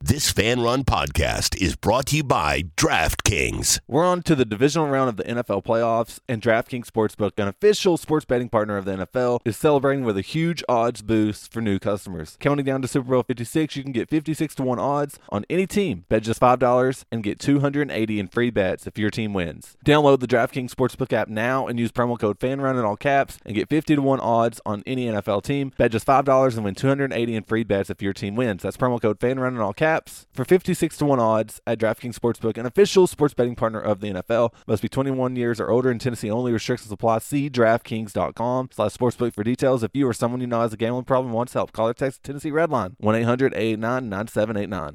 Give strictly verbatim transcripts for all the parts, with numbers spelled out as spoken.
This Fan Run podcast is brought to you by DraftKings. We're on to the divisional round of the N F L playoffs, and DraftKings Sportsbook, an official sports betting partner of the N F L, is celebrating with a huge odds boost for new customers. Counting down to Super Bowl fifty-six, you can get fifty-six to one odds on any team. Bet just five dollars and get two hundred eighty in free bets if your team wins. Download the DraftKings Sportsbook app now and use promo code FANRUN in all caps and get fifty to one odds on any N F L team. Bet just five dollars and win two hundred eighty in free bets if your team wins. That's promo code FANRUN in all caps for fifty-six to one odds at DraftKings Sportsbook, an official sports betting partner of the N F L. Must be twenty-one years or older in Tennessee only. Restrictions apply. See DraftKings.com slash sportsbook for details. If you or someone you know has a gambling problem and wants help, call or text Tennessee Redline, one eight hundred eight eight nine nine seven eight nine.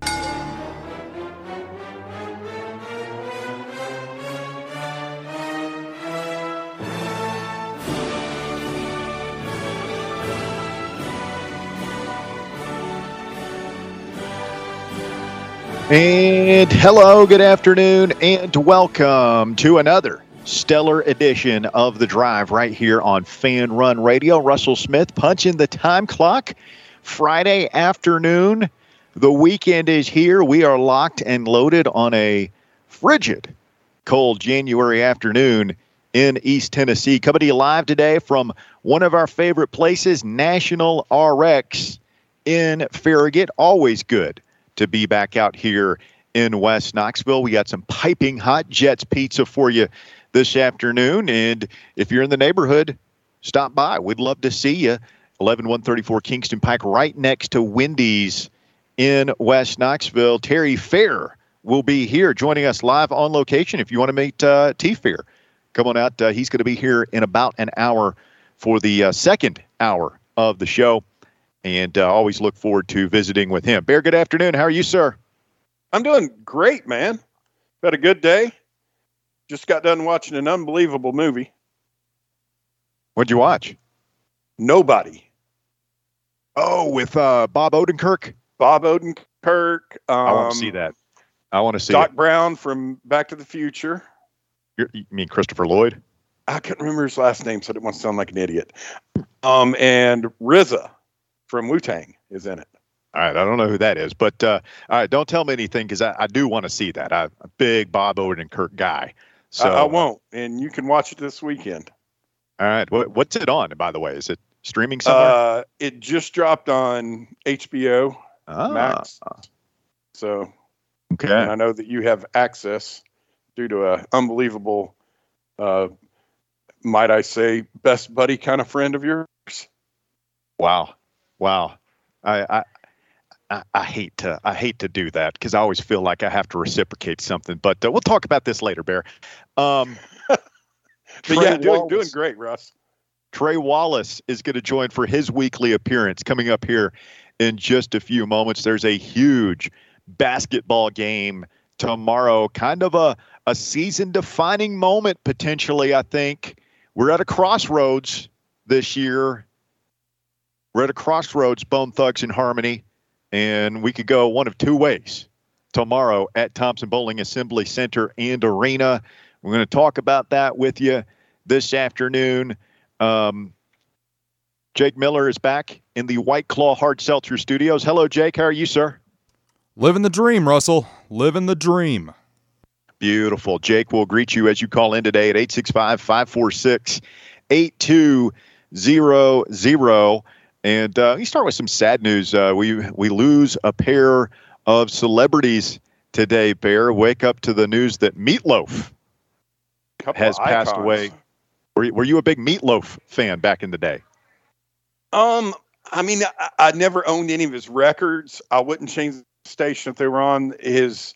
And hello, good afternoon, and welcome to another stellar edition of The Drive right here on Fan Run Radio. Russell Smith punching the time clock. Friday afternoon, the weekend is here. We are locked and loaded on a frigid, cold January afternoon in East Tennessee. Coming to you live today from one of our favorite places, National R X in Farragut. Always good to be back out here in West Knoxville. We got some piping hot Jets pizza for you this afternoon. And if you're in the neighborhood, stop by. We'd love to see you. eleven one thirty-four Kingston Pike, right next to Wendy's in West Knoxville. Terry Fair will be here joining us live on location. If you want to meet uh, T. Fair, come on out. Uh, he's going to be here in about an hour for the uh, second hour of the show. And uh, always look forward to visiting with him. Bear, good afternoon. How are you, sir? I'm doing great, man. Had a good day. Just got done watching an unbelievable movie. What'd you watch? Nobody. Oh, with uh, Bob Odenkirk? Bob Odenkirk. Um, I want to see that. I want to see Doc it. Brown from Back to the Future. You're, you mean Christopher Lloyd? I couldn't remember his last name, so I didn't want to sound like an idiot. Um, and R Z A from Wu-Tang is in it. All right, I don't know who that is, but uh, all right, don't tell me anything because I, I do want to see that. I'm a big Bob Odenkirk guy. So I, I won't, and you can watch it this weekend. All right, what, what's it on, by the way? Is it streaming somewhere? Uh, it just dropped on H B O ah, Max. So okay. and I know that you have access due to a unbelievable, uh, might I say, best buddy kind of friend of yours. Wow. Wow. I, I I I hate to I hate to do that because I always feel like I have to reciprocate something. But uh, we'll talk about this later, Bear. Um, but Trey yeah, doing Wallace, doing great, Russ. Trey Wallace is going to join for his weekly appearance coming up here in just a few moments. There's a huge basketball game tomorrow, kind of a a season-defining moment potentially. I think we're at a crossroads this year. We're at a crossroads, Bone Thugs and Harmony, and we could go one of two ways tomorrow at Thompson Bowling Assembly Center and Arena. We're going to talk about that with you this afternoon. Um, Jake Miller is back in the White Claw Hard Seltzer Studios. Hello, Jake. How are you, sir? Living the dream, Russell. Living the dream. Beautiful. Jake will greet you as you call in today at eight six five, five four six, eight two zero zero. And uh, we start with some sad news. Uh, we we lose a pair of celebrities today, Bear. Wake up to the news that Meatloaf Couple has passed icons. away. Were, were you a big Meatloaf fan back in the day? Um, I mean, I, I never owned any of his records. I wouldn't change the station if they were on his.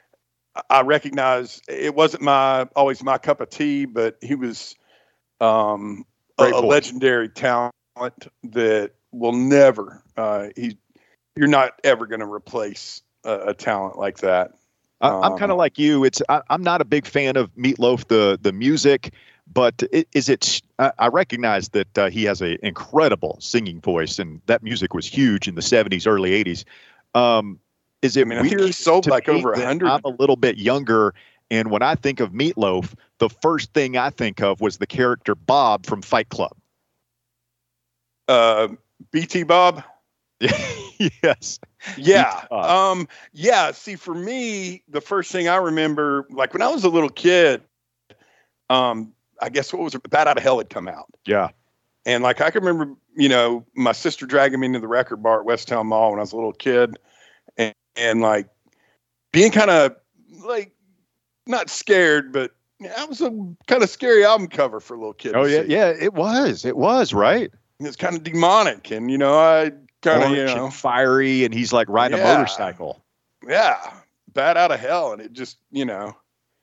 I recognize it wasn't my always my cup of tea, but he was um, a, a legendary talent that will never. Uh, he, you're not ever going to replace a, a talent like that. I, I'm Um, kind of like you. It's I, I'm not a big fan of Meatloaf, the the music, but it, is it? I, I recognize that uh, he has an incredible singing voice, and that music was huge in the seventies, early eighties. Um, is it I mean, I think weird he sold to like me over a that hundred. I'm a little bit younger, and when I think of Meatloaf, the first thing I think of was the character Bob from Fight Club. Uh, B T Bob. Yes. Yeah. Um, yeah. See, for me, the first thing I remember, like when I was a little kid, um, I guess what was it? Bat Out of Hell had come out. Yeah. And like, I can remember, you know, my sister dragging me into the record bar at West Town Mall when I was a little kid and, and like being kind of like not scared, but that was a kind of scary album cover for a little kid. Oh yeah. See. Yeah, it was, it was right. It's kind of demonic. And, you know, I kind of, you know, and fiery and he's like riding yeah, a motorcycle. Yeah. Bat Out of Hell. And it just, you know,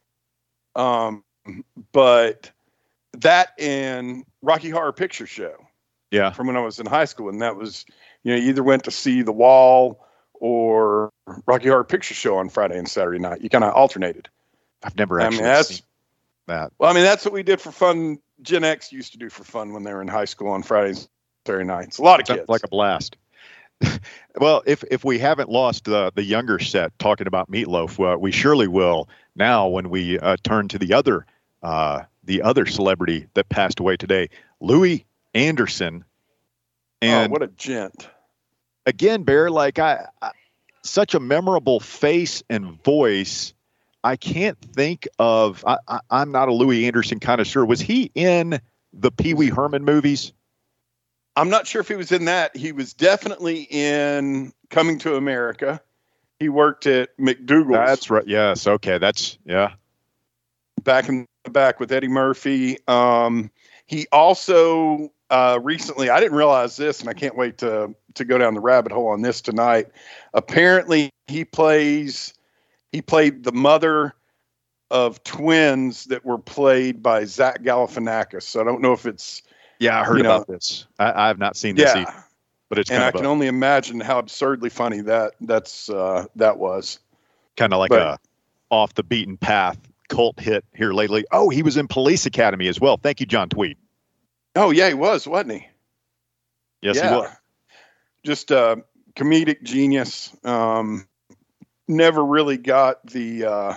um, but that and Rocky Horror Picture Show. Yeah. From when I was in high school. And that was, you know, you either went to see The Wall or Rocky Horror Picture Show on Friday and Saturday night. You kind of alternated. I've never actually I mean, that's, seen that. Well, I mean, that's what we did for fun. Gen X used to do for fun when they were in high school on Fridays and Saturday nights. A lot of Sounds kids. like a blast. Well, if if we haven't lost the the younger set talking about Meatloaf, uh, we surely will now when we uh, turn to the other uh, the other celebrity that passed away today, Louis Anderson. And oh, what a gent! Again, Bear, like I, I, such a memorable face and voice. I can't think of. I, I, I'm not a Louis Anderson connoisseur. Was he in the Pee Wee Herman movies? I'm not sure if he was in that. He was definitely in Coming to America. He worked at McDougal's. That's right. Yes. Okay. That's yeah. Back in the back with Eddie Murphy. Um, he also uh, recently, I didn't realize this, and I can't wait to to go down the rabbit hole on this tonight. Apparently, he plays. He played the mother of twins that were played by Zach Galifianakis. So I don't know if it's. Yeah, I heard you know, about this. I, I have not seen this yeah, either, but it's and kind I of can a, only imagine how absurdly funny that that's uh, that was. Kind of like but, a off the beaten path cult hit here lately. Oh, he was in Police Academy as well. Thank you, John Tweed. Oh yeah, he was, wasn't he? Yes, yeah. he was. Just a comedic genius. Um, never really got the uh,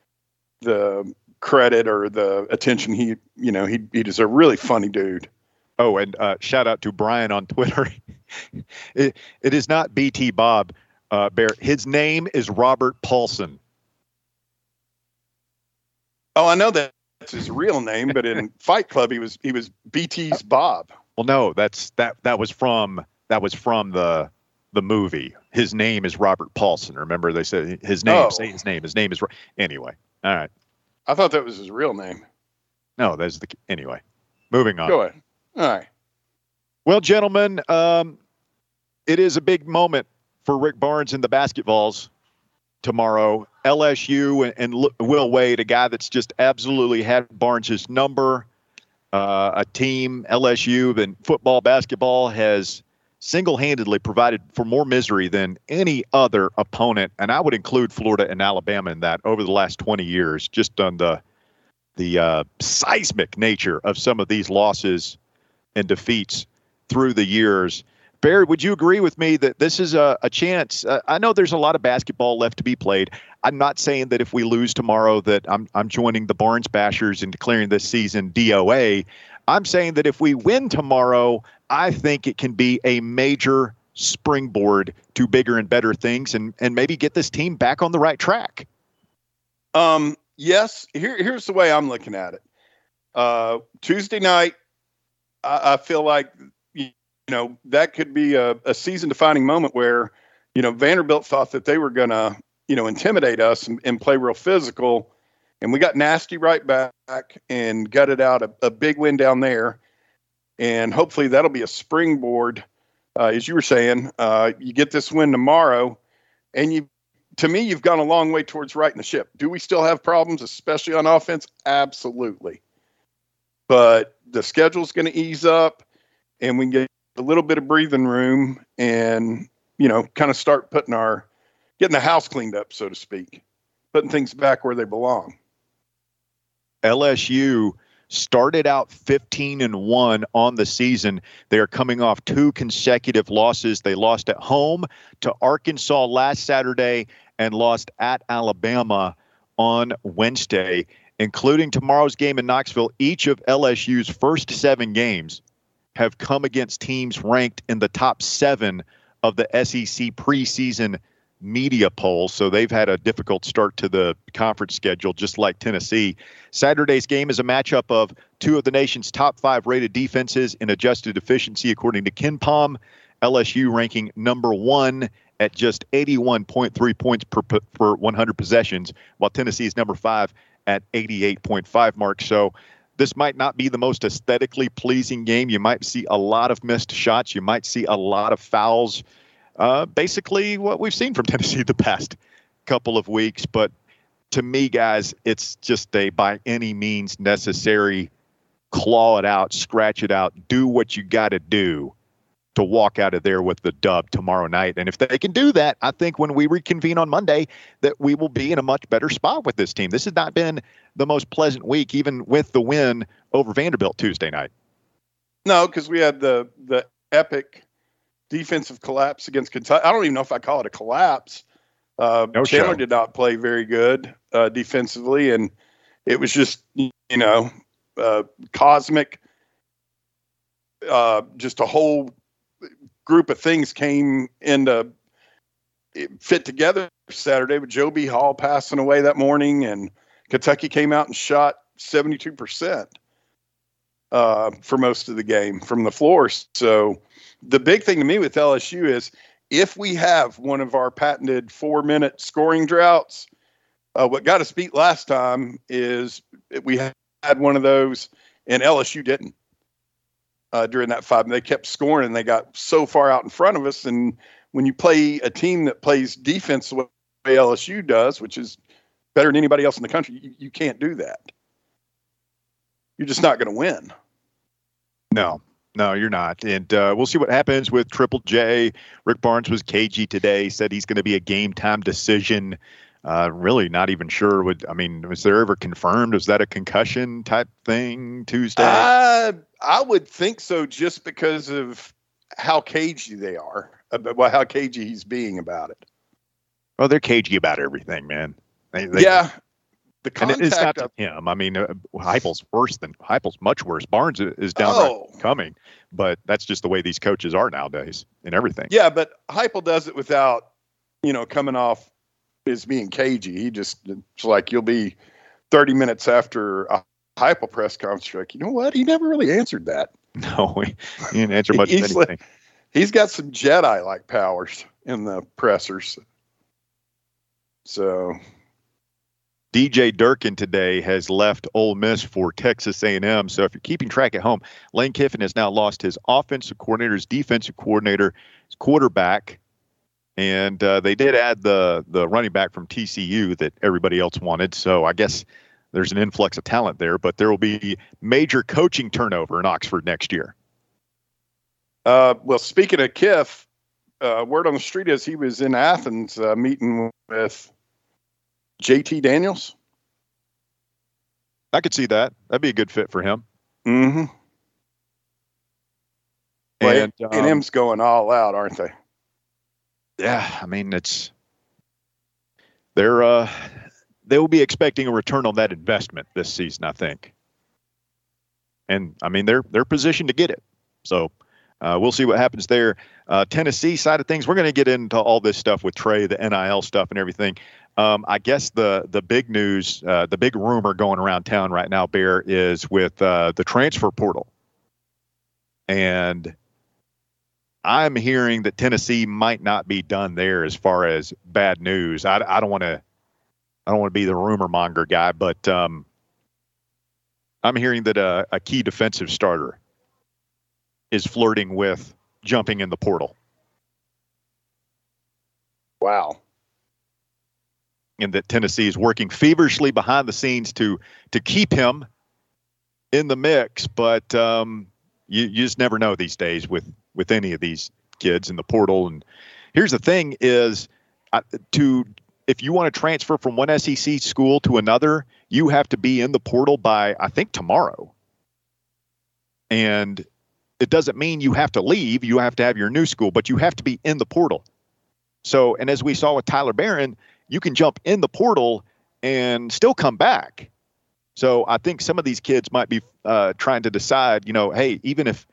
the credit or the attention he, you know, he he deserved. Really funny dude. Oh, and uh, shout out to Brian on Twitter. it, it is not B T Bob uh, Bear. His name is Robert Paulson. Oh, I know that that's his real name, but in Fight Club he was he was B T's Bob. Well, no, that's that that was from that was from the the movie. His name is Robert Paulson. Remember, they said his name. Oh. Say his name. His name is anyway. All right. I thought that was his real name. No, that's the anyway. Moving on. Go ahead. All right. Well, gentlemen, um, it is a big moment for Rick Barnes and the Basketballs tomorrow. L S U and, and Will Wade, a guy that's just absolutely had Barnes's number. Uh, a team, L S U, and football, basketball has single-handedly provided for more misery than any other opponent, and I would include Florida and Alabama in that over the last twenty years, just on the the uh, seismic nature of some of these losses and defeats through the years. Barry, would you agree with me that this is a, a chance? Uh, I know there's a lot of basketball left to be played. I'm not saying that if we lose tomorrow that I'm I'm joining the Barnes Bashers and declaring this season D O A. I'm saying that if we win tomorrow, I think it can be a major springboard to bigger and better things and, and maybe get this team back on the right track. Um, yes, here, here's the way I'm looking at it. Uh, Tuesday night, I, I feel like, you know, that could be a, a season defining moment where, you know, Vanderbilt thought that they were going to, you know, intimidate us and, and play real physical. And we got nasty right back and gutted out a, a big win down there. And hopefully that'll be a springboard. Uh, as you were saying, uh, you get this win tomorrow and you, to me, you've gone a long way towards righting the ship. Do we still have problems, especially on offense? Absolutely. But the schedule's going to ease up and we can get a little bit of breathing room and, you know, kind of start putting our, getting the house cleaned up, so to speak, putting things back where they belong. L S U started out fifteen and one on the season. They are coming off two consecutive losses. They lost at home to Arkansas last Saturday and lost at Alabama on Wednesday, including tomorrow's game in Knoxville. Each of L S U's first seven games have come against teams ranked in the top seven of the S E C preseason media poll, so they've had a difficult start to the conference schedule, just like Tennessee. Saturday's game is a matchup of two of the nation's top five rated defenses in adjusted efficiency, according to KenPom. L S U ranking number one at just eighty-one point three points per per one hundred possessions, while Tennessee is number five at eighty-eight point five mark. So this might not be the most aesthetically pleasing game. You might see a lot of missed shots. You might see a lot of fouls. Uh, basically what we've seen from Tennessee the past couple of weeks. But to me, guys, it's just a by any means necessary claw it out, scratch it out, do what you got to do to walk out of there with the dub tomorrow night. And if they can do that, I think when we reconvene on Monday that we will be in a much better spot with this team. This has not been the most pleasant week, even with the win over Vanderbilt Tuesday night. No, because we had the the epic defensive collapse against Kentucky. I don't even know if I call it a collapse. Uh, no Chandler show. did not play very good uh, defensively, and it was just, you know, uh, cosmic. Uh, just a whole group of things came into fit together Saturday with Joe B. Hall passing away that morning, and Kentucky came out and shot seventy-two percent uh, for most of the game from the floor. So the big thing to me with L S U is if we have one of our patented four-minute scoring droughts, uh, what got us beat last time is we had one of those, and L S U didn't uh, during that five. They kept scoring, and they got so far out in front of us. And when you play a team that plays defense the way L S U does, which is better than anybody else in the country, you, you can't do that. You're just not going to win. No. No, you're not. And uh, we'll see what happens with Triple J. Rick Barnes was cagey today, said he's going to be a game-time decision. Uh, really not even sure. Would I mean, was there ever confirmed? Was that a concussion type thing Tuesday? Uh, I would think so, just because of how cagey they are, well, how cagey he's being about it. Well, they're cagey about everything, man. They, they, yeah. The and contact it's not of, to him. I mean, uh, Heupel's worse than Heupel's much worse. Barnes is downright Oh. coming, but that's just the way these coaches are nowadays in everything. Yeah, but Heupel does it without, you know, coming off as being cagey. He just, it's like you'll be thirty minutes after a Heupel press conference, like, you know what? He never really answered that. No, he, he didn't answer much of He's anything. like- He's got some Jedi-like powers in the pressers. So, D J Durkin today has left Ole Miss for Texas A and M. So if you're keeping track at home, Lane Kiffin has now lost his offensive coordinator, his defensive coordinator, his quarterback, and uh, they did add the the running back from T C U that everybody else wanted. So I guess there's an influx of talent there, but there will be major coaching turnover in Oxford next year. uh, well, speaking of Kiff, uh, word on the street is he was in Athens uh, meeting with J T Daniels. I could see that. That'd be a good fit for him. Mm-hmm. And A um, and M's going all out, aren't they? yeah, I mean, it's they're uh, they will be expecting a return on that investment this season, I think. And I mean, they're they're positioned to get it. So uh, we'll see what happens there. Uh, Tennessee side of things, we're going to get into all this stuff with Trey, the N I L stuff and everything. Um, I guess the the big news, uh, the big rumor going around town right now, Bear, is with uh, the transfer portal. And I'm hearing that Tennessee might not be done there as far as bad news. I, I don't want to, I don't want to be the rumor monger guy, but um, I'm hearing that a, a key defensive starter is flirting with jumping in the portal, Wow. and that Tennessee is working feverishly behind the scenes to to keep him in the mix. But um, you, you just never know these days with with any of these kids in the portal. And here's the thing is uh, to, if you want to transfer from one S E C school to another, you have to be in the portal by, I think, tomorrow. And it doesn't mean you have to leave. You have to have your new school, but you have to be in the portal. So, and as we saw with Tyler Barron, you can jump in the portal and still come back. So I think some of these kids might be uh, trying to decide, you know, hey, even if,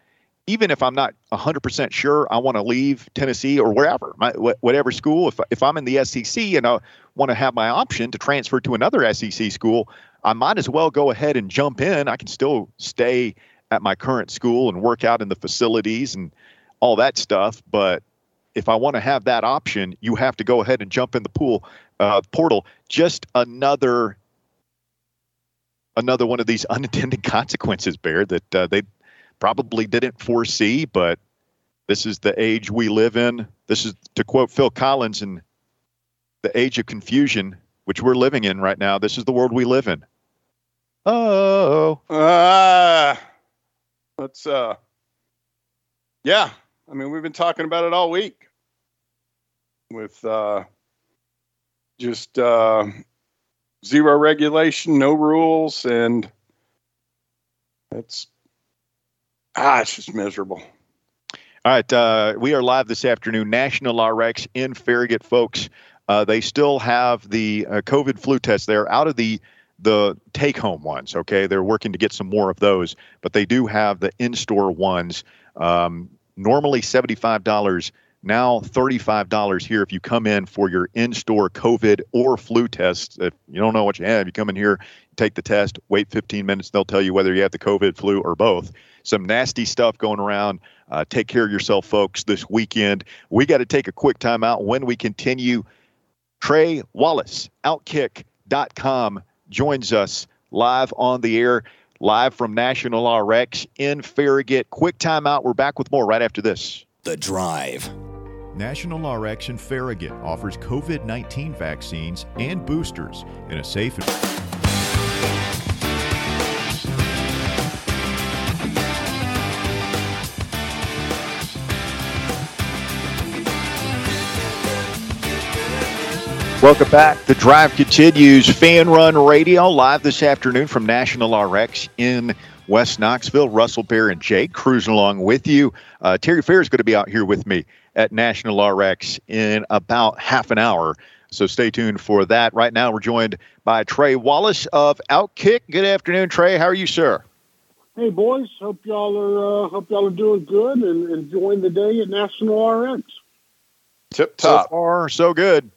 even if I'm not one hundred percent sure I want to leave Tennessee or wherever, my, wh- whatever school, if, if I'm in the S E C and I want to have my option to transfer to another S E C school, I might as well go ahead and jump in. I can still stay at my current school and work out in the facilities and all that stuff. But if I want to have that option, you have to go ahead and jump in the pool uh, portal. Just another another one of these unintended consequences, Bear, that uh, they probably didn't foresee. But this is the age we live in. This is, to quote Phil Collins, in the age of confusion, which we're living in right now. This is the world we live in. Oh, uh, let's. Uh, yeah, I mean, we've been talking about it all week with uh, just uh, zero regulation, no rules, and it's ah, it's just miserable. All right, uh, we are live this afternoon. National R X in Farragut, folks. Uh, they still have the uh, COVID flu tests. They're out of the the take-home ones, okay? They're working to get some more of those, but they do have the in-store ones. Um, normally seventy-five dollars, now thirty-five dollars here if you come in for your in-store COVID or flu test. If you don't know what you have, you come in here, take the test, wait fifteen minutes, they'll tell you whether you have the COVID, flu, or both. Some nasty stuff going around. Uh, take care of yourself, folks, this weekend. We got to take a quick time out. When we continue, Trey Wallace, Outkick dot com, joins us live on the air, live from National R X in Farragut. Quick timeout. We're back with more right after this. The Drive. National R X in Farragut offers COVID nineteen vaccines and boosters in a safe and Welcome back. The Drive continues. Fan Run Radio live this afternoon from National R X in West Knoxville. Russell, Bear, and Jake cruising along with you. Uh, Terry Fair is going to be out here with me at National R X in about half an hour, so stay tuned for that. Right now, we're joined by Trey Wallace of Outkick. Good afternoon, Trey. How are you, sir? Hey, boys. Hope y'all are uh, hope y'all are doing good and enjoying the day at National R X. Tip So top. far, so good.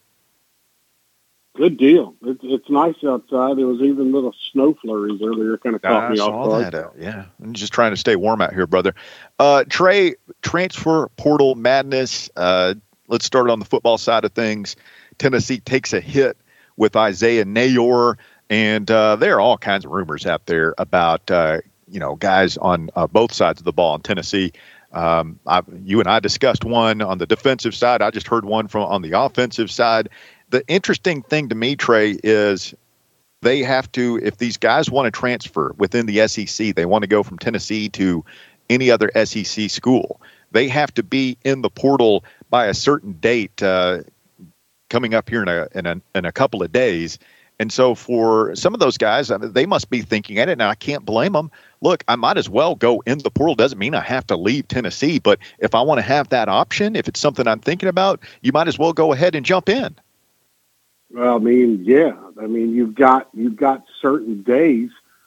Good deal. It's it's nice outside. There was even little snow flurries earlier, kind of caught I me off saw guard. that. Uh, yeah, I'm just trying to stay warm out here, brother. Uh, Trey, transfer portal madness. Uh, let's start on the football side of things. Tennessee takes a hit with Isaiah Nayor, and uh, there are all kinds of rumors out there about uh, you know guys on uh, both sides of the ball in Tennessee. Um, I, you and I discussed one on the defensive side. I just heard one from on the offensive side. The interesting thing to me, Trey, is they have to, if these guys want to transfer within the S E C, they want to go from Tennessee to any other S E C school, they have to be in the portal by a certain date uh, coming up here in a, in a in a couple of days. And so for some of those guys, I mean, they must be thinking at it, and I can't blame them. Look, I might as well go in the portal. Doesn't mean I have to leave Tennessee, but if I want to have that option, if it's something I'm thinking about, you might as well go ahead and jump in. Well, I mean, yeah. I mean, you've got you've got certain days.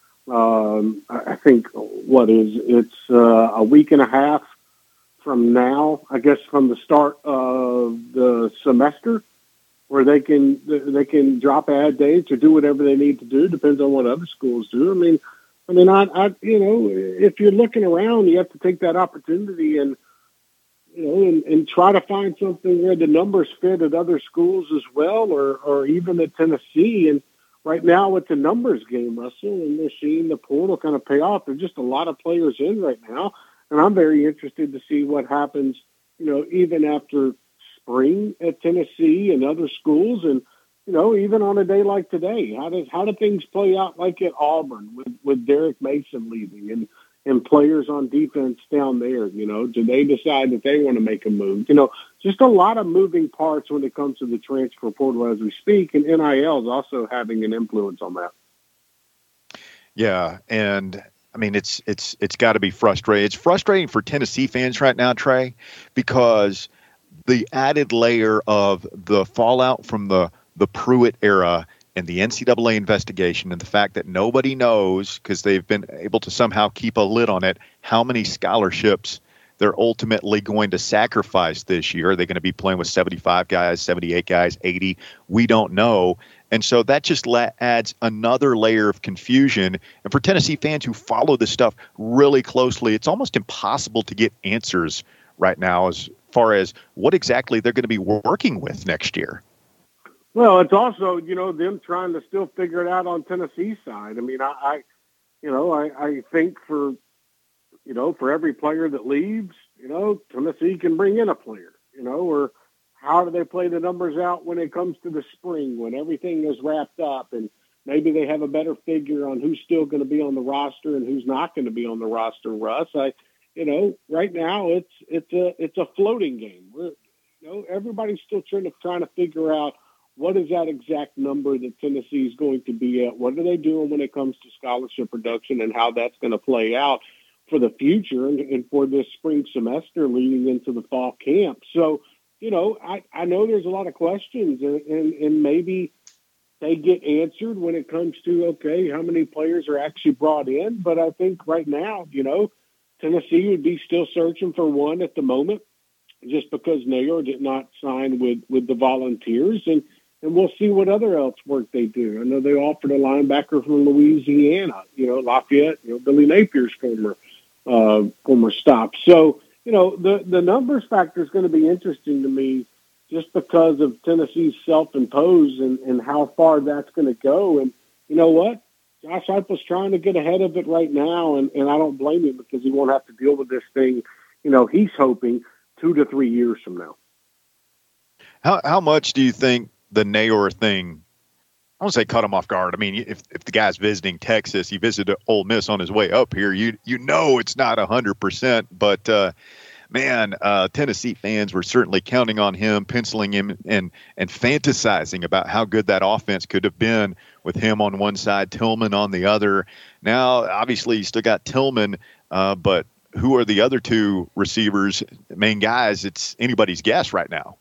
Um, I think what is it's uh, a week and a half from now. I guess from the start of the semester, where they can they can drop ad dates or do whatever they need to do. Depends on what other schools do. I mean, I mean, I, I you know, if you're looking around, you have to take that opportunity and. You know, and, and try to find something where the numbers fit at other schools as well, or, or even at Tennessee. And right now it's a numbers game, Russell, and they're seeing the portal kind of pay off. There's just a lot of players in right now, and I'm very interested to see what happens, you know, even after spring at Tennessee and other schools, and, you know, even on a day like today. How does how do things play out like at Auburn with, with Derek Mason leaving and and players on defense down there, you know, do they decide that they want to make a move? You know, just a lot of moving parts when it comes to the transfer portal as we speak, and N I L is also having an influence on that. Yeah, and I mean, it's it's it's got to be frustrating. It's frustrating for Tennessee fans right now, Trey, because the added layer of the fallout from the, the Pruitt era and the N C double A investigation and the fact that nobody knows, because they've been able to somehow keep a lid on it, how many scholarships they're ultimately going to sacrifice this year. Are they going to be playing with seventy-five guys, seventy-eight guys, eighty? We don't know. And so that just la- adds another layer of confusion. And for Tennessee fans who follow this stuff really closely, it's almost impossible to get answers right now as far as what exactly they're going to be working with next year. Well, it's also, you know, them trying to still figure it out on Tennessee's side. I mean, I, I you know, I, I think for, you know, for every player that leaves, you know, Tennessee can bring in a player, you know, or how do they play the numbers out when it comes to the spring, when everything is wrapped up and maybe they have a better figure on who's still going to be on the roster and who's not going to be on the roster, Russ. I, you know, right now it's, it's a, it's a floating game. We're, you know, everybody's still trying to, trying to figure out what is that exact number that Tennessee is going to be at? What are they doing when it comes to scholarship production and how that's going to play out for the future and, and for this spring semester leading into the fall camp? So, you know, I, I know there's a lot of questions and, and, and maybe they get answered when it comes to, okay, how many players are actually brought in? But I think right now, you know, Tennessee would be still searching for one at the moment just because Nayor did not sign with, with the Volunteers. And, And we'll see what other else work they do. I know they offered a linebacker from Louisiana, you know, Lafayette, you know, Billy Napier's former uh, former stop. So, you know, the, the numbers factor is going to be interesting to me just because of Tennessee's self-imposed and, and how far that's going to go. And you know what? Josh Heupel's trying to get ahead of it right now, and, and I don't blame him because he won't have to deal with this thing, you know, he's hoping two to three years from now. How how much do you think the Nayor thing, I don't say cut him off guard. I mean, if if the guy's visiting Texas, he visited Ole Miss on his way up here, you you know it's not one hundred percent. But, uh, man, uh, Tennessee fans were certainly counting on him, penciling him, and and fantasizing about how good that offense could have been with him on one side, Tillman on the other. Now, obviously, you still got Tillman, uh, but who are the other two receivers, main guys? It's anybody's guess right now.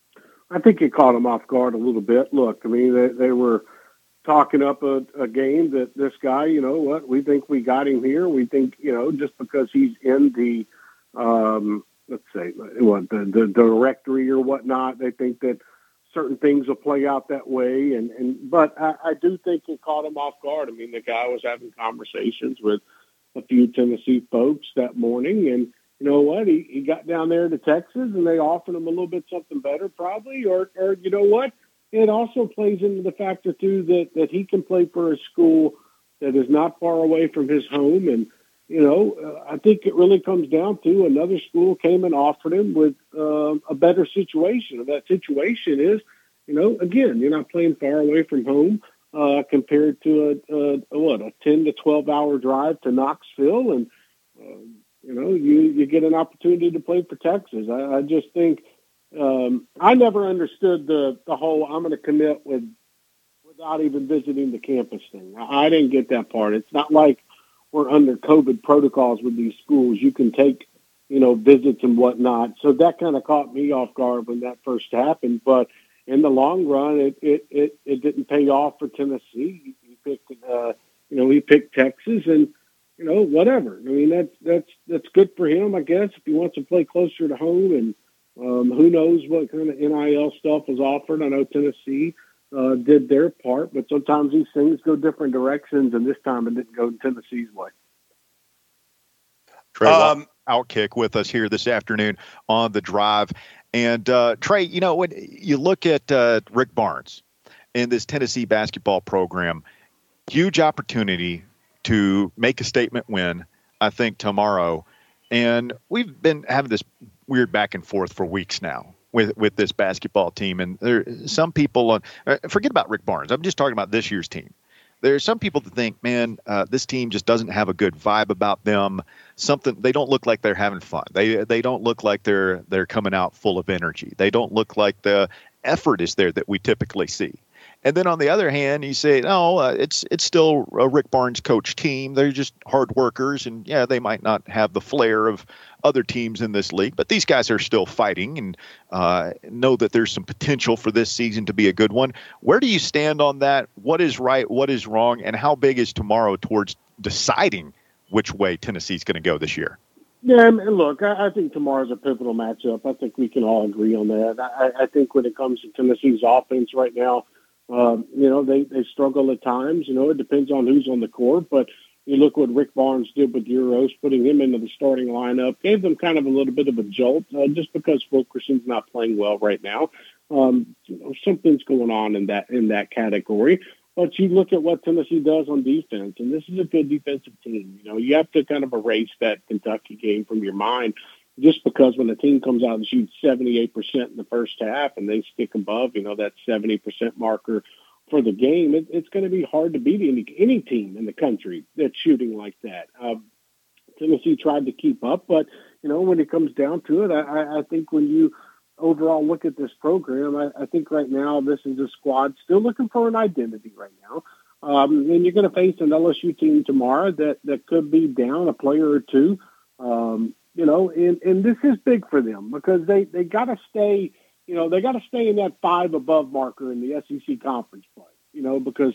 I think it caught them off guard a little bit. Look, I mean, they, they were talking up a, a game that this guy, you know what, we think we got him here. We think, you know, just because he's in the, um, let's say, what, the, the directory or whatnot, they think that certain things will play out that way. And, and but I, I do think it caught him off guard. I mean, the guy was having conversations with a few Tennessee folks that morning, and you know what? He, he got down there to Texas, and they offered him a little bit something better, probably. Or, or you know what? It also plays into the factor, too, that, that he can play for a school that is not far away from his home. And, you know, uh, I think it really comes down to another school came and offered him with uh, a better situation. And that situation is, you know, again, you're not playing far away from home uh, compared to, a, a, a, what, a ten to twelve-hour drive to Knoxville. And, um, You know, you, you get an opportunity to play for Texas. I, I just think um, I never understood the, the whole I'm going to commit with without even visiting the campus thing. I, I didn't get that part. It's not like we're under COVID protocols with these schools. You can take, you know, visits and whatnot. So that kind of caught me off guard when that first happened. But in the long run, it it, it, it didn't pay off for Tennessee. He picked, uh, you know, he picked Texas and, you know, whatever. I mean, that's that's that's good for him, I guess, if he wants to play closer to home. And um, who knows what kind of N I L stuff was offered. I know Tennessee uh, did their part, but sometimes these things go different directions, and this time it didn't go Tennessee's way. Trey Um, Outkick with us here this afternoon on The Drive. And, uh, Trey, you know, when you look at uh, Rick Barnes and this Tennessee basketball program, huge opportunity to make a statement win, I think, tomorrow. And we've been having this weird back and forth for weeks now with, with this basketball team. And there some people, on, forget about Rick Barnes. I'm just talking about this year's team. There are some people that think, man, uh, this team just doesn't have a good vibe about them. Something, they don't look like they're having fun. They they don't look like they're they're coming out full of energy. They don't look like the effort is there that we typically see. And then on the other hand, you say, no, uh, it's it's still a Rick Barnes coach team. They're just hard workers. And, yeah, they might not have the flair of other teams in this league, but these guys are still fighting and uh, know that there's some potential for this season to be a good one. Where do you stand on that? What is right? What is wrong? And how big is tomorrow towards deciding which way Tennessee's going to go this year? Yeah, and look, I, I think tomorrow's a pivotal matchup. I think we can all agree on that. I, I think when it comes to Tennessee's offense right now, um, you know, they, they struggle at times. You know, it depends on who's on the court, but you look what Rick Barnes did with Euros, putting him into the starting lineup, gave them kind of a little bit of a jolt uh, just because Wilkerson's not playing well right now. Um, you know, something's going on in that in that category. But you look at what Tennessee does on defense, and this is a good defensive team. You know, you have to kind of erase that Kentucky game from your mind just because when the team comes out and shoots seventy-eight percent in the first half and they stick above, you know, that seventy percent marker for the game, it, it's going to be hard to beat any, any team in the country that's shooting like that. Uh, Tennessee tried to keep up, but, you know, when it comes down to it, I, I think when you overall look at this program, I, I think right now this is a squad still looking for an identity right now. Um, and you're going to face an L S U team tomorrow that, that could be down a player or two. Um, you know, and, and this is big for them because they, they got to stay, you know, they got to stay in that five above marker in the S E C conference play, you know, because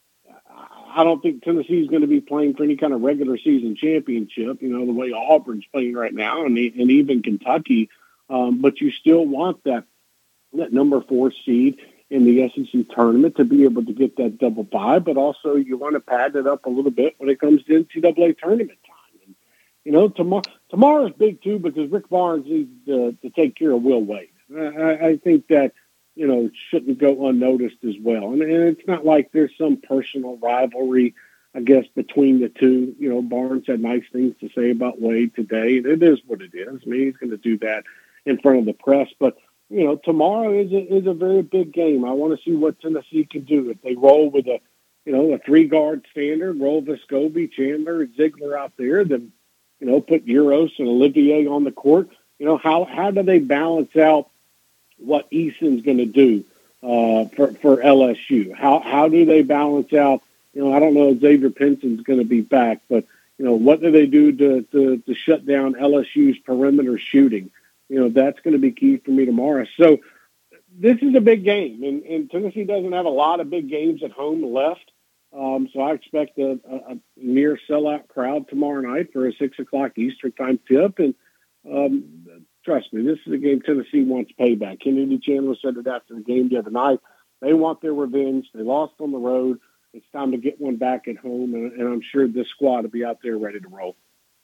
I don't think Tennessee is going to be playing for any kind of regular season championship, you know, the way Auburn's playing right now and, and even Kentucky. Um, but you still want that, that number four seed in the S E C tournament to be able to get that double bye, but also you want to pad it up a little bit when it comes to N C double A tournament time. And, you know, tomorrow tomorrow's big too because Rick Barnes needs to, to take care of Will Wade. I, I think that, you know, shouldn't go unnoticed as well. And, and it's not like there's some personal rivalry, I guess, between the two. You know, Barnes had nice things to say about Wade today. It is what it is. I mean, he's going to do that in front of the press. But, you know, tomorrow is a, is a very big game. I want to see what Tennessee can do. If they roll with a, you know, a three-guard standard, roll Vescovi, Chandler, Ziegler out there, then, you know, put Euros and Olivier on the court. You know, how, how do they balance out what Eason's going to do uh, for, for L S U? How how do they balance out, you know, I don't know if Xavier Pinson's going to be back, but, you know, what do they do to, to, to shut down L S U's perimeter shooting? You know, that's going to be key for me tomorrow. So this is a big game, and, and Tennessee doesn't have a lot of big games at home left. Um, so I expect a, a, a near sellout crowd tomorrow night for a six o'clock Eastern time tip. And um, trust me, this is a game Tennessee wants payback. Kennedy Chandler said it after the game the other night. They want their revenge. They lost on the road. It's time to get one back at home, and, and I'm sure this squad will be out there ready to roll.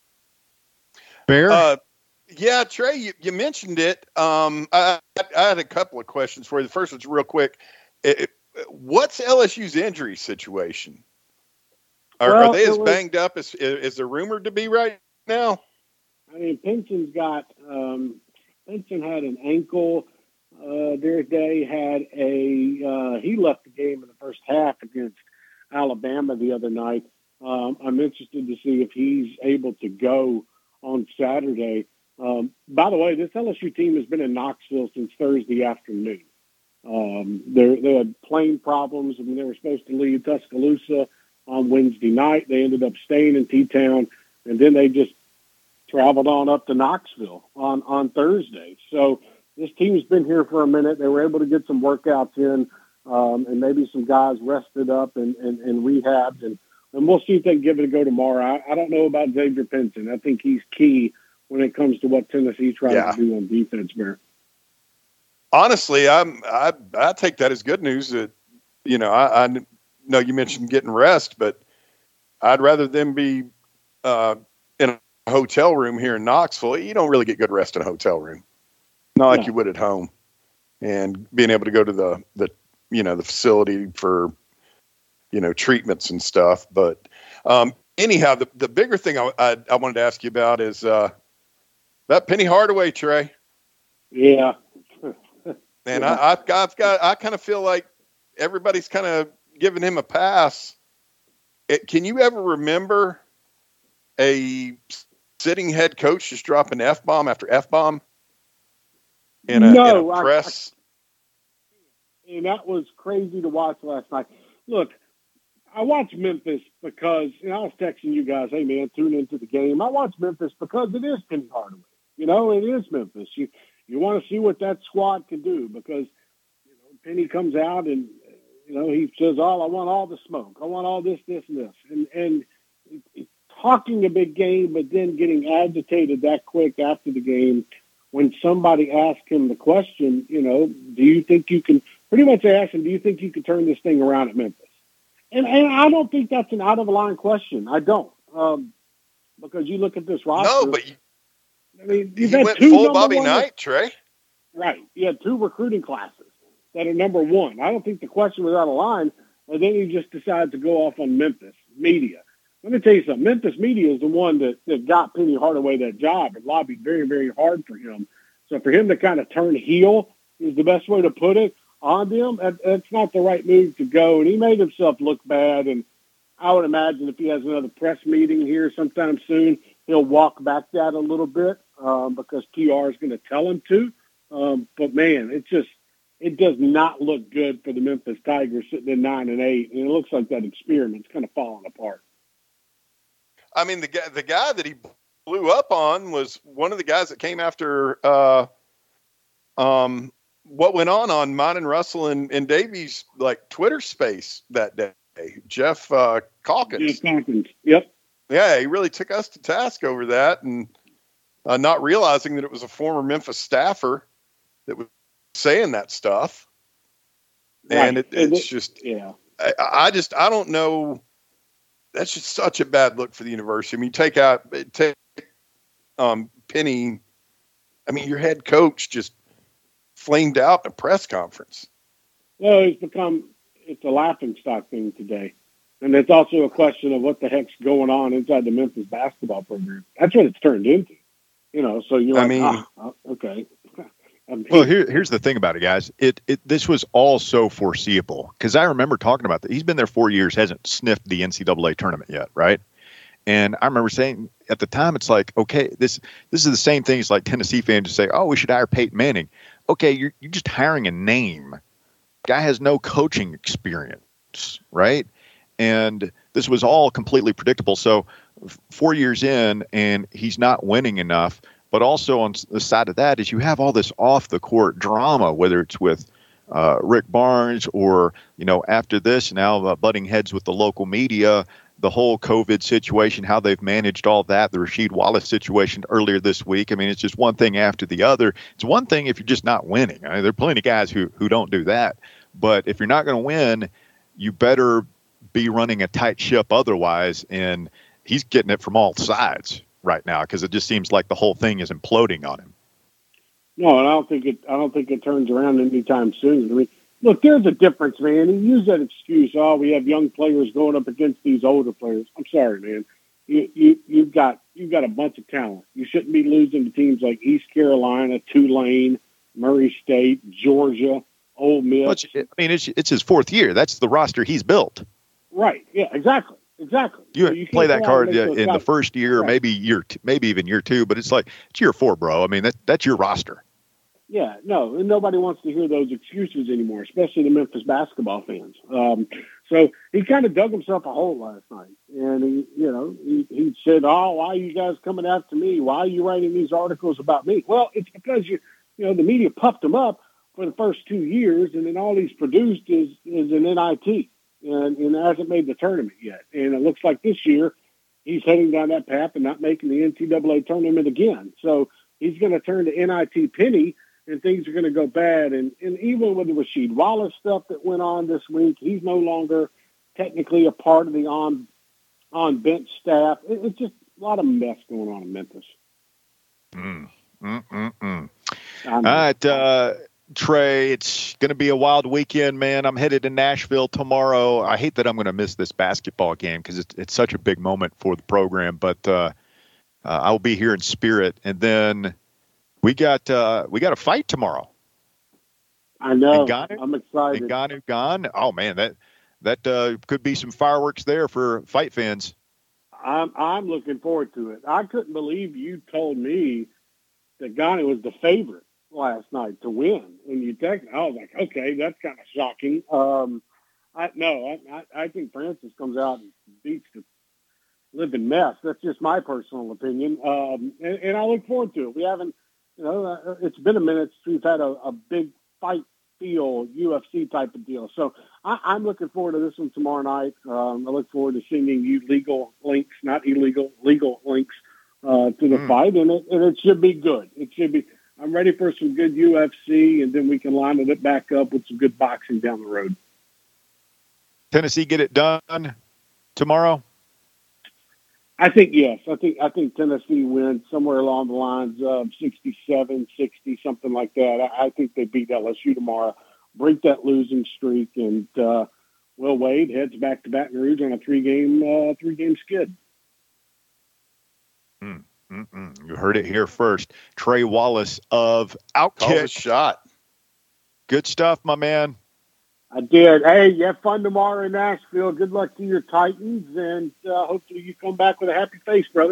Bear? Uh, yeah, Trey, you, you mentioned it. Um, I, I had a couple of questions for you. The first one's real quick. It, it, what's L S U's injury situation? Are, Well, are they as was, banged up as, as they're rumored to be right now? I mean, Pinson's got um, Pinson had an ankle. Uh, Day had a uh, he left the game in the first half against Alabama the other night. Um, I'm interested to see if he's able to go on Saturday. Um, by the way, this L S U team has been in Knoxville since Thursday afternoon. Um, they had plane problems. I mean, they were supposed to leave Tuscaloosa on Wednesday night. They ended up staying in T-Town, and then they just traveled on up to Knoxville on, on Thursday. So this team's been here for a minute. They were able to get some workouts in, um, and maybe some guys rested up and, and, and rehabbed. And, and we'll see if they can give it a go tomorrow. I, I don't know about Xavier Pinson. I think he's key when it comes to what Tennessee tries yeah. to do on defense, Bear. Honestly, I'm, I I take that as good news. That you know, I, I know you mentioned getting rest, but I'd rather them be uh, in a hotel room here in Knoxville. You don't really get good rest in a hotel room, not like yeah. you would at home. And being able to go to the the you know the facility for you know treatments and stuff. But um, anyhow, the the bigger thing I, I I wanted to ask you about is uh, that Penny Hardaway, Trey. Yeah. And yeah. I, I've got, I've got, I kind of feel like everybody's kind of giving him a pass. It, can you ever remember a sitting head coach just dropping F-bomb after F-bomb in a, no, in a press? I, I, and that was crazy to watch last night. Look, I watch Memphis because, you know, I was texting you guys, hey, man, tune into the game. I watch Memphis because it is Penny Hardaway. You know, it is Memphis. You You want to see what that squad can do because, you know, Penny comes out and, you know, he says, oh, I want all the smoke. I want all this, this, and this. And, and it, it talking a big game, but then getting agitated that quick after the game when somebody asked him the question, you know, do you think you can – pretty much they asked him, do you think you can turn this thing around at Memphis? And, and I don't think that's an out-of-line question. I don't. Um, because you look at this roster. No, but you, I mean, he you've had went two full Bobby one Knight, Trey. Right. You had two recruiting classes that are number one. I don't think the question was out of line, and then you just decided to go off on Memphis media. Let me tell you something. Memphis media is the one that, that got Penny Hardaway that job and lobbied very, very hard for him. So for him to kind of turn heel is the best way to put it on them. That, that's not the right move to go. And he made himself look bad. And I would imagine if he has another press meeting here sometime soon, he'll walk back that a little bit um, because P R is going to tell him to. Um, but, man, it just it does not look good for the Memphis Tigers sitting in nine and eight. And it looks like that experiment's kind of falling apart. I mean, the guy, the guy that he blew up on was one of the guys that came after uh, um, what went on on mine and Russell and, and Davies' like Twitter space that day. Jeff uh, Calkins. Jeff Calkins. Yep. Yeah, he really took us to task over that, and uh, not realizing that it was a former Memphis staffer that was saying that stuff. Right. And it, it's just, yeah. I, I just, I don't know. That's just such a bad look for the university. I mean, take out, take um, Penny. I mean, your head coach just flamed out in a press conference. Well, it's become, it's a laughingstock thing today. And it's also a question of what the heck's going on inside the Memphis basketball program. That's what it's turned into. You know, so you're like, I mean, ah, okay. I mean, well, here, here's the thing about it, guys. It, it this was all so foreseeable because I remember talking about that. He's been there four years, hasn't sniffed the N C double A tournament yet, right? And I remember saying at the time, it's like, okay, this this is the same thing as like Tennessee fans to say, oh, we should hire Peyton Manning. Okay, you're you're just hiring a name. Guy has no coaching experience, right? And this was all completely predictable. So four years in, and he's not winning enough. But also on the side of that is you have all this off-the-court drama, whether it's with uh, Rick Barnes or, you know, after this now uh, butting heads with the local media, the whole COVID situation, how they've managed all that, the Rasheed Wallace situation earlier this week. I mean, it's just one thing after the other. It's one thing if you're just not winning. I mean, there are plenty of guys who, who don't do that. But if you're not going to win, you better be running a tight ship otherwise. And he's getting it from all sides right now because it just seems like the whole thing is imploding on him. No, and I don't think it. I don't think it turns around anytime soon. I mean, look, there's a difference, man. You use that excuse. Oh, we have young players going up against these older players. I'm sorry, man. You you you've got you've got a bunch of talent. You shouldn't be losing to teams like East Carolina, Tulane, Murray State, Georgia, Ole Miss. I mean, it's it's his fourth year. That's the roster he's built. Right. Yeah. Exactly. Exactly. You, so you play that card uh, in the first year, or right. maybe year, t- maybe even year two. But it's like it's year four, bro. I mean, that that's your roster. Yeah, no, and nobody wants to hear those excuses anymore, especially the Memphis basketball fans. Um, so he kind of dug himself a hole last night, and he, you know, he, he said, "Oh, why are you guys coming after me? Why are you writing these articles about me?" Well, it's because you, you know, the media puffed him up for the first two years, and then all he's produced is is an N I T. And, and hasn't made the tournament yet. And it looks like this year he's heading down that path and not making the N C double A tournament again. So he's going to turn to N I T Penny, and things are going to go bad. And, and even with the Rasheed Wallace stuff that went on this week, he's no longer technically a part of the on on bench staff. It, it's just a lot of mess going on in Memphis. Mm, mm, mm, mm. All right, uh, Trey, it's going to be a wild weekend, man. I'm headed to Nashville tomorrow. I hate that I'm going to miss this basketball game because it's, it's such a big moment for the program, but uh, uh, I'll be here in spirit. And then we got uh, we got a fight tomorrow. I know. Ngannou? I'm excited. Ngannou gone. Oh man, that that uh, could be some fireworks there for fight fans. I'm I'm looking forward to it. I couldn't believe you told me that Ngannou was the favorite last night to win. When you text, I was like, okay, that's kind of shocking. Um, I no, I, I I think Francis comes out and beats the living mess. That's just my personal opinion. Um, and, and I look forward to it. We haven't, you know, uh, it's been a minute since we've had a, a big fight feel U F C type of deal. So I, I'm looking forward to this one tomorrow night. Um, I look forward to sending you legal links, not illegal, legal links uh, to the mm. fight, and it, and it should be good. It should be. I'm ready for some good U F C, and then we can line it back up with some good boxing down the road. Tennessee get it done tomorrow? I think yes. I think I think Tennessee wins somewhere along the lines of sixty-seven, sixty, something like that. I, I think they beat L S U tomorrow, break that losing streak, and uh, Will Wade heads back to Baton Rouge on a three-game uh, three-game skid. Mm, mm, mm. You heard it here first. Trey Wallace of Outkick. Shot. Good stuff, my man. I did. Hey, you have fun tomorrow in Nashville. Good luck to your Titans, and uh, hopefully you come back with a happy face, brother.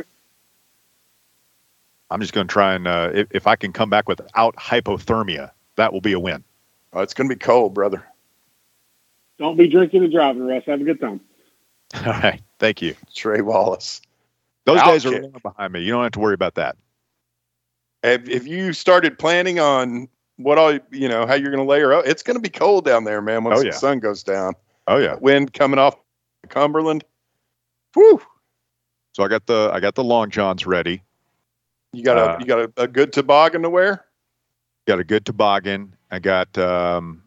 I'm just going to try and, uh, if, if I can come back without hypothermia, that will be a win. Oh, it's going to be cold, brother. Don't be drinking and driving, Russ. Have a good time. All right. Thank you. Trey Wallace. Those Outkick. days are long behind me. You don't have to worry about that. If, if you started planning on what all, you know, how you're going to layer up, it's going to be cold down there, man, once oh, yeah. the sun goes down. Oh, yeah. Wind coming off Cumberland. Whew. So I got the I got the long johns ready. You got a uh, you got a, a good toboggan to wear? Got a good toboggan. I got um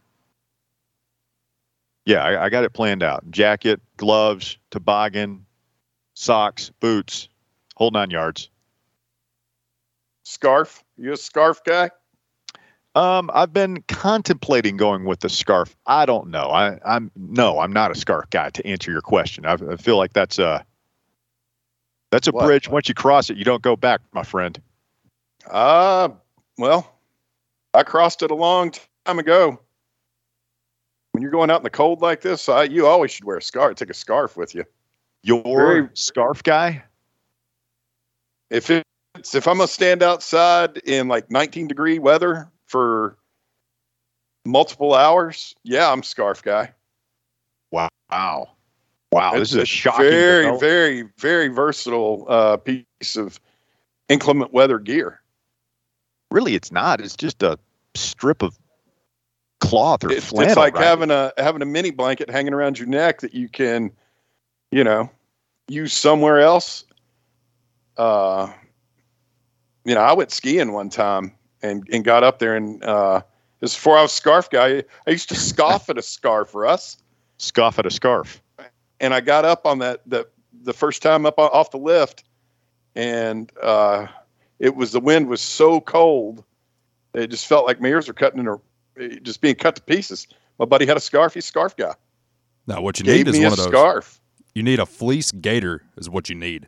yeah, I, I got it planned out. Jacket, gloves, toboggan, socks, boots, whole nine yards. Scarf? You a scarf guy? Um, I've been contemplating going with the scarf. I don't know. I, I'm no, I'm not a scarf guy. To answer your question, I, I feel like that's a that's a what? bridge. Once you cross it, you don't go back, my friend. Uh, well, I crossed it a long time ago. When you're going out in the cold like this, I, you always should wear a scarf. Take a scarf with you. You're Very, scarf guy? If it's if I'm gonna stand outside in like nineteen degree weather for multiple hours, yeah, I'm scarf guy. Wow. Wow. Wow. This It's is a shocking, very, develop- very, very versatile uh, piece of inclement weather gear. Really, it's not. It's just a strip of cloth or It's, flannel. it's like right? having a having a mini blanket hanging around your neck that you can, you know, use somewhere else. Uh, you know, I went skiing one time and, and got up there, and uh, this is before I was a scarf guy. I used to scoff at a scarf for us. Scoff at a scarf. And I got up on that the the first time up off the lift, and uh, it was the wind was so cold, it just felt like my ears were cutting in, a, just being cut to pieces. My buddy had a scarf. He's a scarf guy. Now, what you Gave need is me one a of those. Scarf. You need a fleece gaiter, is what you need.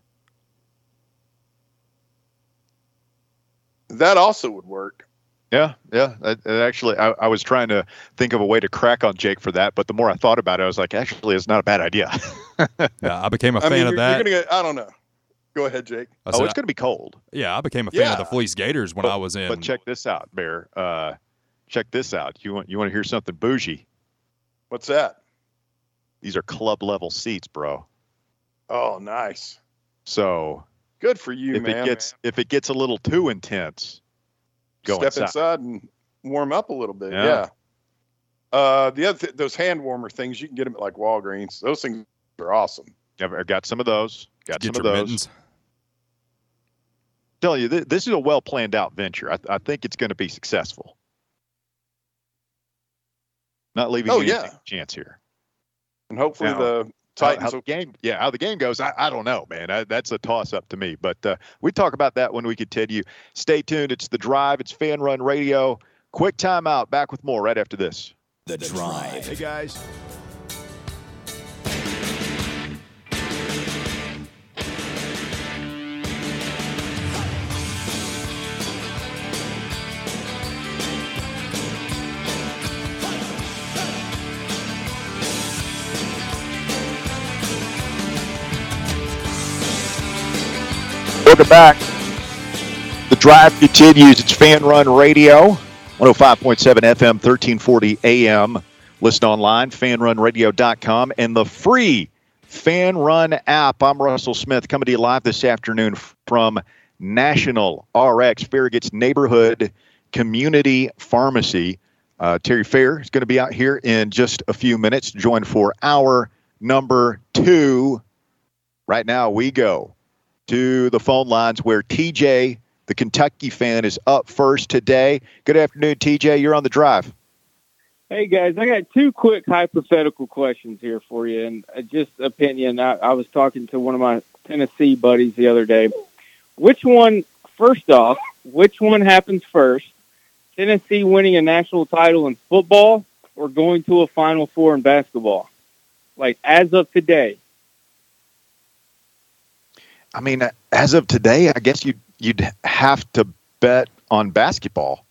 That also would work. Yeah, yeah. It, it actually, I, I was trying to think of a way to crack on Jake for that, but the more I thought about it, I was like, actually, it's not a bad idea. Yeah, I became a I fan mean, of you're, that. you're gonna get, I don't know. Go ahead, Jake. I oh, said, it's going to be cold. yeah, I became a fan Yeah. of the fleece gators when but, I was in. But check this out, Bear. Uh, check this out. You want you want to hear something bougie? What's that? These are club level seats, bro. Oh, nice. So Good for you, if man. it gets if it gets a little too intense, go Step inside. inside and warm up a little bit. Yeah. Yeah. Uh, the other th- those hand warmer things, you can get them at like Walgreens. Those things are awesome. I've got some of those. Got Get some your of those. mittens. Tell you, th- this is a well planned out venture. I, I think it's going to be successful. Not leaving Oh, anything yeah. to chance here. And hopefully Now, the How, Titans how the will game, yeah, how the game goes, I, I don't know, man. I, that's a toss up to me. But uh, we talk about that when we continue. Stay tuned. It's The Drive. It's Fan Run Radio. Quick timeout. Back with more right after this. The Drive. Hey, guys. Welcome back. The Drive continues. It's Fan Run Radio, one oh five point seven F M, thirteen forty A M. Listen online, fan run radio dot com, and the free Fan Run app. I'm Russell Smith, coming to you live this afternoon from National R X, Farragut's neighborhood community pharmacy. Uh, Terry Fair is going to be out here in just a few minutes, joined for hour number two. Right now, we go to the phone lines where T J, the Kentucky fan, is up first today. Good afternoon, T J. You're on the drive. Hey, guys, I got two quick hypothetical questions here for you, and uh, just opinion. I, I was talking to one of my Tennessee buddies the other day. Which one, first off, which one happens first? Tennessee winning a national title in football or going to a Final Four in basketball? Like, as of today. I mean, as of today, I guess you'd, you'd have to bet on basketball.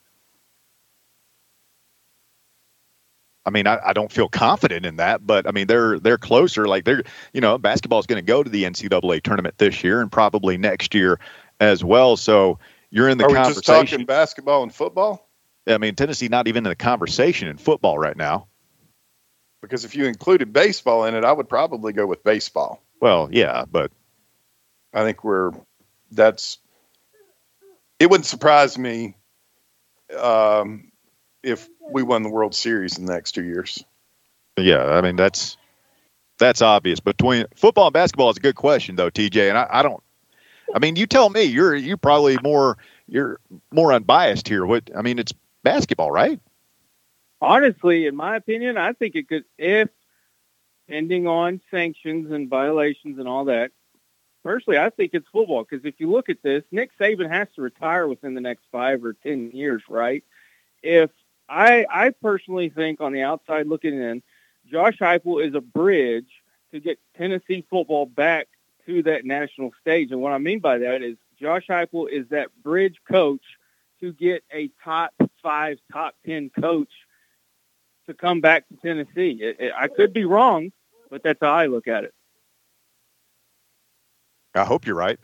I mean, I, I don't feel confident in that, but I mean, they're they're closer. Like they're, you know, basketball is going to go to the N C double A tournament this year and probably next year as well. So you're in the Are we conversation. just talking basketball and football? I mean, Tennessee not even in the conversation in football right now. Because if you included baseball in it, I would probably go with baseball. Well, yeah, but I think we're that's. It wouldn't surprise me um, if we won the World Series in the next two years. Yeah, I mean that's that's obvious. Between football and basketball is a good question, though, T J. And I, I don't. I mean, you tell me. You're you probably more you're more unbiased here. What I mean, it's basketball, right? Honestly, in my opinion, I think it could, if pending on sanctions and violations and all that. Personally, I think it's football because if you look at this, Nick Saban has to retire within the next five or ten years, right? If I, I personally think on the outside looking in, Josh Heupel is a bridge to get Tennessee football back to that national stage. And what I mean by that is Josh Heupel is that bridge coach to get a top five, top ten coach to come back to Tennessee. It, it, I could be wrong, but that's how I look at it. I hope you're right.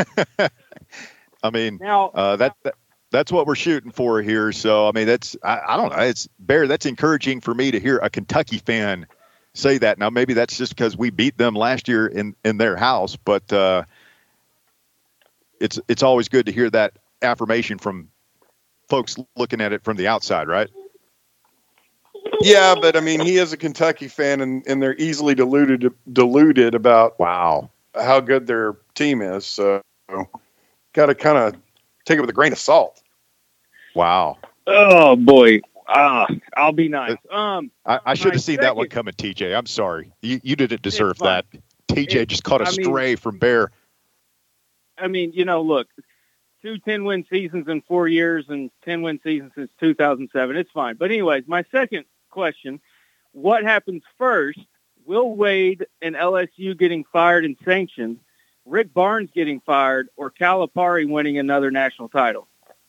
I mean, now, uh, that, that that's what we're shooting for here. So, I mean, that's I, I don't know. It's Bear. That's encouraging for me to hear a Kentucky fan say that. Now, maybe that's just because we beat them last year in, in their house, but uh, it's it's always good to hear that affirmation from folks looking at it from the outside, right? Yeah, but I mean, he is a Kentucky fan, and, and they're easily deluded deluded about wow how good their team is. So, got to kind of take it with a grain of salt. Wow. Oh boy. Ah, uh, I'll be nice. Um, I, I should have seen second, that one coming, T J. I'm sorry. You you didn't deserve that. T J it, just caught a I stray mean, from Bear. I mean, you know, look, two ten-win seasons in four years and ten-win seasons since two thousand seven. It's fine. But anyways, my second question, what happens first? Will Wade and L S U getting fired and sanctioned, Rick Barnes getting fired, or Calipari winning another national title?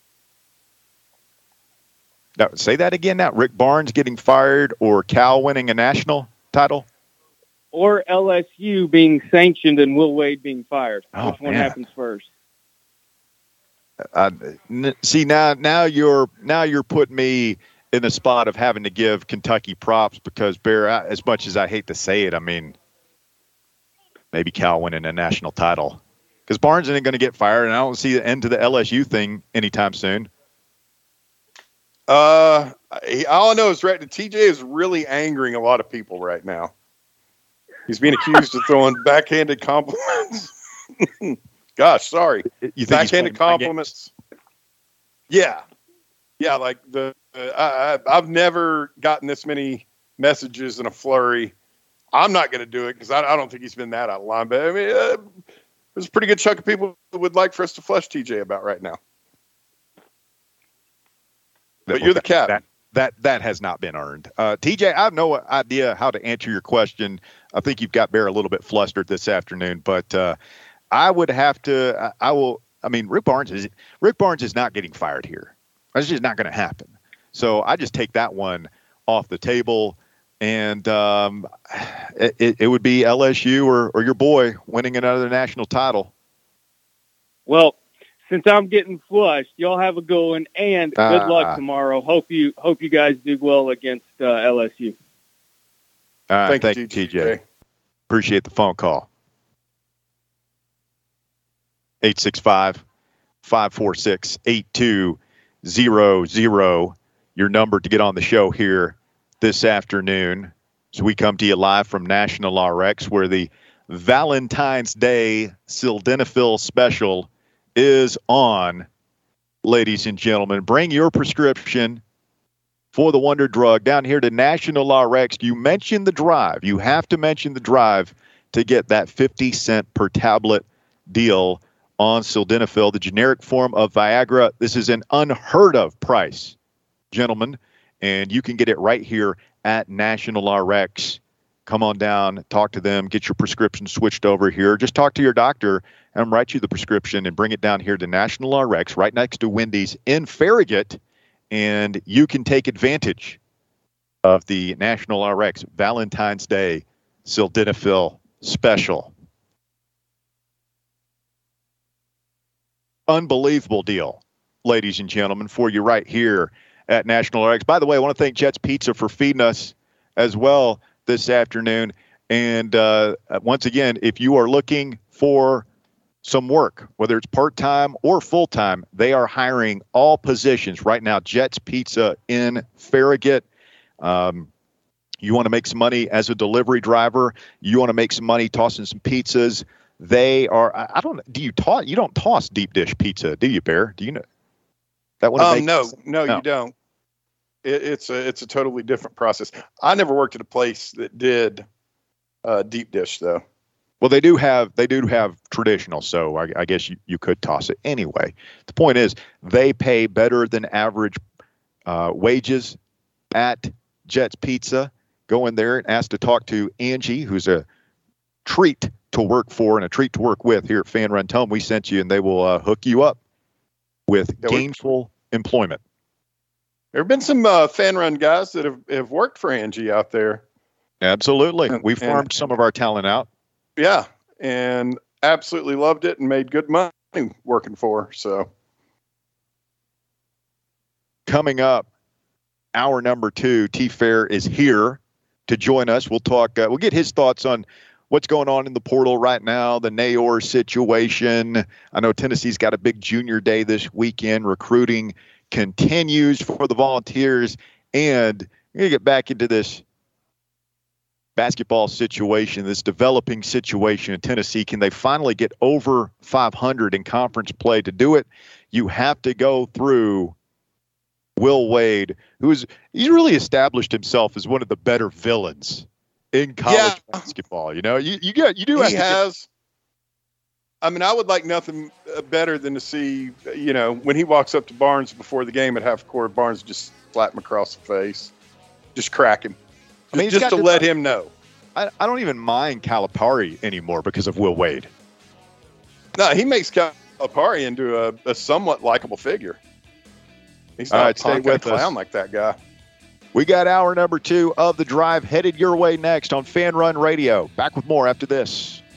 Now, say that again now. Rick Barnes getting fired or Cal winning a national title? Or L S U being sanctioned and Will Wade being fired. Oh, Which one man. happens first? Uh, n- see, now now you're now you're putting me in the spot of having to give Kentucky props because, Bear, I, as much as I hate to say it, I mean, maybe Cal winning a national title. Because Barnes isn't going to get fired, and I don't see the end to the L S U thing anytime soon. Uh, I- all I know is right. T J is really angering a lot of people right now. He's being accused of throwing backhanded compliments. Gosh, sorry. You think Backhanded he's playing mind compliments. Yeah. Yeah, like the uh, I, I, I've never gotten this many messages in a flurry. I'm not going to do it because I, I don't think he's been that out of line. But I mean, uh, there's a pretty good chunk of people who would like for us to flush T J about right now. But Well, you're the that- captain. That, that that has not been earned. Uh, T J, I have no idea how to answer your question. I think you've got Bear a little bit flustered this afternoon, but uh, I would have to. I, I will. I mean, Rick Barnes is Rick Barnes is not getting fired here. That's just not going to happen. So I just take that one off the table, and um, it, it would be L S U or, or your boy winning another national title. Well, since I'm getting flushed, y'all have a good one, and good Uh, luck tomorrow. Hope you hope you guys do well against uh, L S U. All right, Thank, thank, you, you, T J. T J. Appreciate the phone call. eight six five, five four six, eight two zero zero. your number to get on the show here this afternoon. So we come to you live from National R X, where the Valentine's Day Sildenafil special is on, ladies and gentlemen. Bring your prescription for the wonder drug down here to National R X. You mention the drive. You have to mention the drive to get that fifty cent per tablet deal on Sildenafil, the generic form of Viagra. This is an unheard of price, gentlemen, and you can get it right here at National R X. Come on down, talk to them, get your prescription switched over here. Just talk to your doctor and write you the prescription and bring it down here to National R X right next to Wendy's in Farragut, and you can take advantage of the National R X Valentine's Day Sildenafil special. Unbelievable deal, ladies and gentlemen, for you right here at National R X. By the way, I want to thank Jets Pizza for feeding us as well this afternoon. And uh, once again, if you are looking for some work, whether it's part-time or full-time, they are hiring all positions right now. Jets Pizza in Farragut. Um, you want to make some money as a delivery driver. You want to make some money tossing some pizzas. They are, I, I don't, do you toss, you don't toss deep dish pizza, do you, Bear? Do you know that one? Um, no, no, no, you don't. It, it's a, it's a totally different process. I never worked at a place that did uh, deep dish though. Well, they do have, they do have traditional. So I, I guess you, you could toss it anyway. The point is they pay better than average uh, wages at Jets Pizza. Go in there and ask to talk to Angie, who's a treat to work for and a treat to work with here at Fan Run. Tell them we sent you, and they will uh, hook you up with yeah, gainful employment. There have been some uh, Fan Run guys that have, have worked for Angie out there. Absolutely. And, we farmed and, some of our talent out. Yeah, and absolutely loved it and made good money working for her. So coming up, hour number two, T-Fair is here to join us. We'll talk, uh, we'll get his thoughts on what's going on in the portal right now, the Nayor situation. I know Tennessee's got a big junior day this weekend. Recruiting continues for the Volunteers. And we're going to get back into this basketball situation, this developing situation in Tennessee. Can they finally get over five hundred in conference play? To do it, you have to go through Will Wade, who's he's really established himself as one of the better villains in college yeah. basketball. You know, you you get you do. He have has. Get, I mean, I would like nothing better than to see, you know, when he walks up to Barnes before the game at half court, Barnes just slap him across the face, just crack him, just, I mean, just to let him know. I, I don't even mind Calipari anymore because of Will Wade. No, he makes Calipari into a, a somewhat likable figure. He's not right, a punk and a clown like that guy. We got hour number two of The Drive headed your way next on Fan Run Radio. Back with more after this.